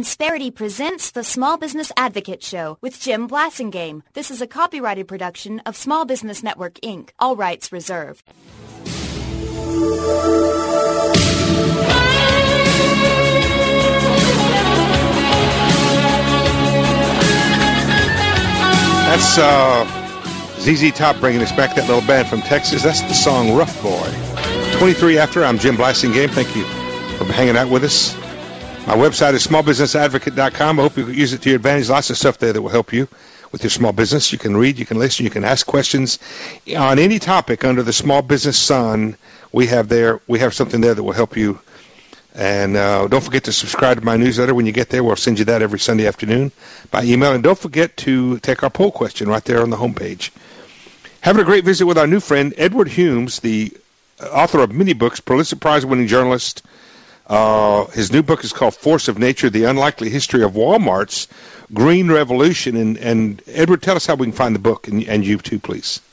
Insperity presents the Small Business Advocate Show with Jim Blasingame. This is a copyrighted production of Small Business Network, Inc. All rights reserved. That's ZZ Top bringing us back, that little band from Texas. That's the song Rough Boy. 23 after, I'm Jim Blasingame. Thank you for hanging out with us. My website is smallbusinessadvocate.com. I hope you use it to your advantage. Lots of stuff there that will help you with your small business. You can read, you can listen, you can ask questions on any topic under the small business sun. We have something there that will help you. And don't forget to subscribe to my newsletter when you get there. We'll send you that every Sunday afternoon by email. And don't forget to take our poll question right there on the homepage. Having a great visit with our new friend, Edward Humes, the author of many books, Pulitzer Prize-winning journalist. His new book is called Force of Nature, The Unlikely History of Walmart's Green Revolution. And Edward, tell us how we can find the book, and you too, please.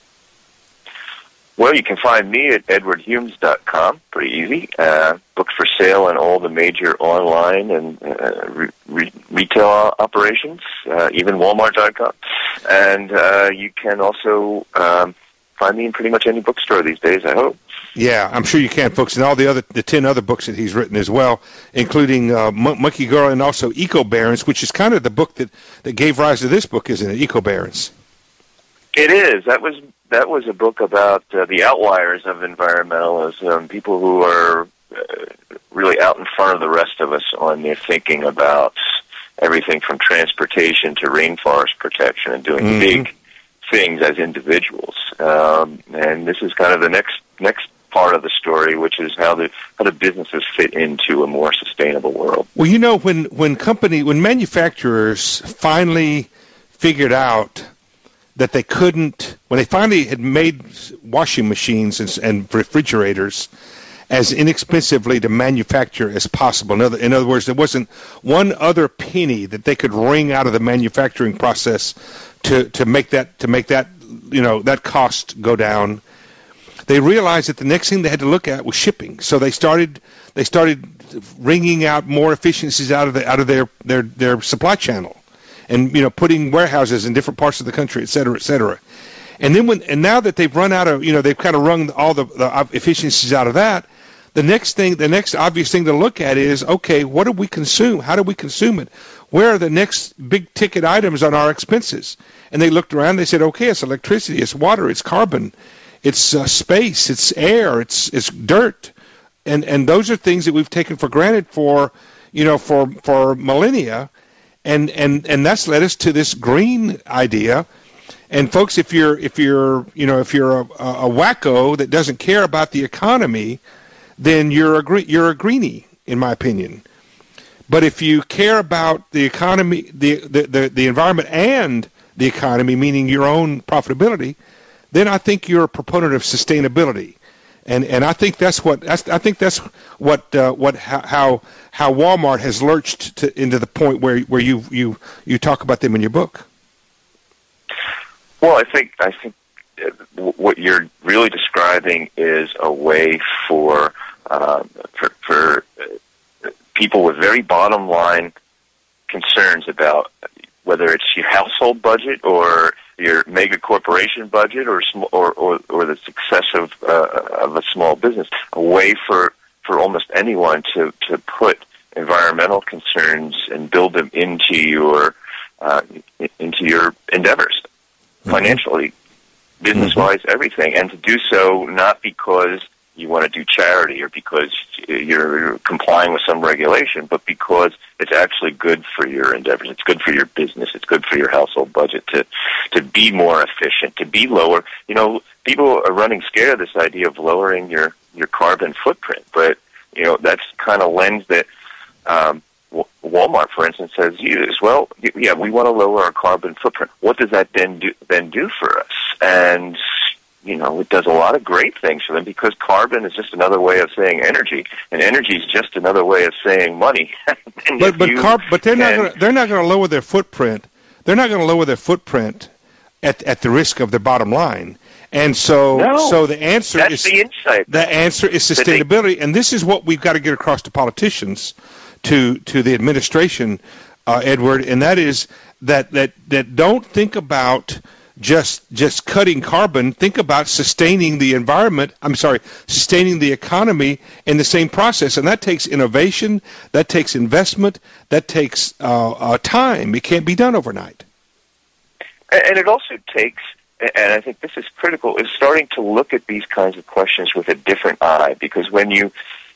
Well, you can find me at edwardhumes.com. Pretty easy. Books for sale in all the major online and retail operations, even Walmart.com. And you can also find me in pretty much any bookstore these days, I hope. Yeah, I'm sure you can, folks, and all the 10 other books that he's written as well, including Monkey Girl and also Eco Barons, which is kind of the book that gave rise to this book, isn't it? Eco Barons. It is. That was a book about the outliers of environmentalism, people who are really out in front of the rest of us on their thinking about everything from transportation to rainforest protection and doing big things as individuals. And this is kind of the next part of the story, which is how the businesses fit into a more sustainable world. Well, you know, when manufacturers finally figured out that they couldn't, when they finally had made washing machines and refrigerators as inexpensively to manufacture as possible. In other words, there wasn't one other penny that they could wring out of the manufacturing process to make that that cost go down. They realized that the next thing they had to look at was shipping. So they started wringing out more efficiencies out of their supply channel, and putting warehouses in different parts of the country, et cetera, et cetera. And then now that they've run out of they've kind of wrung all the efficiencies out of that. The next obvious thing to look at is, okay, what do we consume? How do we consume it? Where are the next big ticket items on our expenses? And they looked around. They said, okay, it's electricity, it's water, it's carbon, it's space, it's air, it's dirt, and those are things that we've taken for granted for millennia, and that's led us to this green idea. And folks, if you're a wacko that doesn't care about the economy, then you're a greenie, in my opinion. But if you care about the economy, the environment, and the economy, meaning your own profitability, then I think you're a proponent of sustainability, and I think that's how Walmart has lurched into the point where you talk about them in your book. Well, I think what you're really describing is a way for people with very bottom line concerns about whether it's your household budget or your mega corporation budget or the success of a small business, a way for almost anyone to put environmental concerns and build them into your endeavors, financially, business-wise, everything, and to do so not because you want to do charity or because you're complying with some regulation, but because it's actually good for your endeavors. It's good for your business. It's good for your household budget to be more efficient, to be lower. People are running scared of this idea of lowering your carbon footprint, but that's kind of lens that Walmart, for instance, has used. Well, yeah, we want to lower our carbon footprint. What does that then do for us? And it does a lot of great things for them, because carbon is just another way of saying energy, and energy is just another way of saying money. But they're not going to lower their footprint. They're not going to lower their footprint at the risk of their bottom line. And so the answer is sustainability, and this is what we've got to get across to politicians to the administration, Edward, and that is that don't think about just cutting carbon. Think about sustaining the environment. Sustaining the economy in the same process, and that takes innovation, that takes investment, that takes time. It can't be done overnight. And it also takes, and I think this is critical, is starting to look at these kinds of questions with a different eye, because when you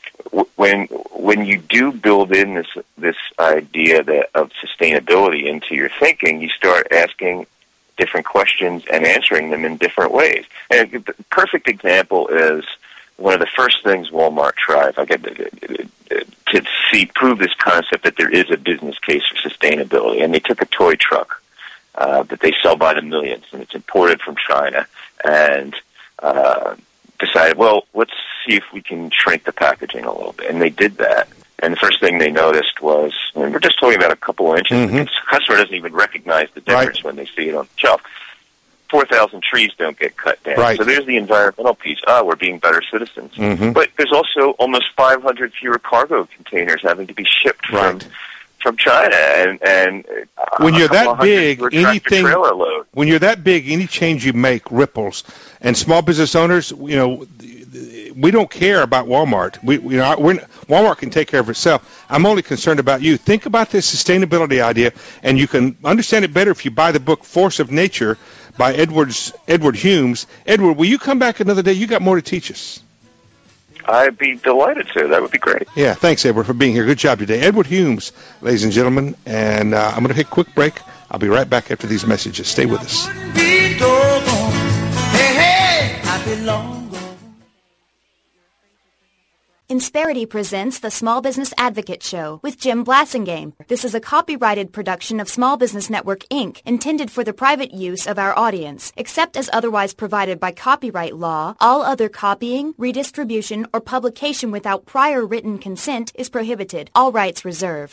do build in this idea of sustainability into your thinking, you start asking different questions and answering them in different ways. And the perfect example is one of the first things Walmart tried, if I get to prove this concept that there is a business case for sustainability. And they took a toy truck that they sell by the millions, and it's imported from China, and decided, well, let's see if we can shrink the packaging a little bit. And they did that. And the first thing they noticed was, and we're just talking about a couple of inches, the customer doesn't even recognize the difference when they see it on the shelf. 4,000 trees don't get cut down. Right. So there's the environmental piece. We're being better citizens. But there's also almost 500 fewer cargo containers having to be shipped from China. And when you're that big, when you're that big, any change you make ripples. And small business owners, we don't care about Walmart. Walmart can take care of itself. I'm only concerned about you. Think about this sustainability idea, and you can understand it better if you buy the book Force of Nature by Edward Humes. Edward, will you come back another day? You got more to teach us. I'd be delighted to. That would be great. Yeah, thanks, Edward, for being here. Good job today. Edward Humes, ladies and gentlemen, and I'm going to take a quick break. I'll be right back after these messages. Stay with us. Insperity presents the Small Business Advocate Show with Jim Blasingame. This is a copyrighted production of Small Business Network, Inc., intended for the private use of our audience. Except as otherwise provided by copyright law, all other copying, redistribution, or publication without prior written consent is prohibited. All rights reserved.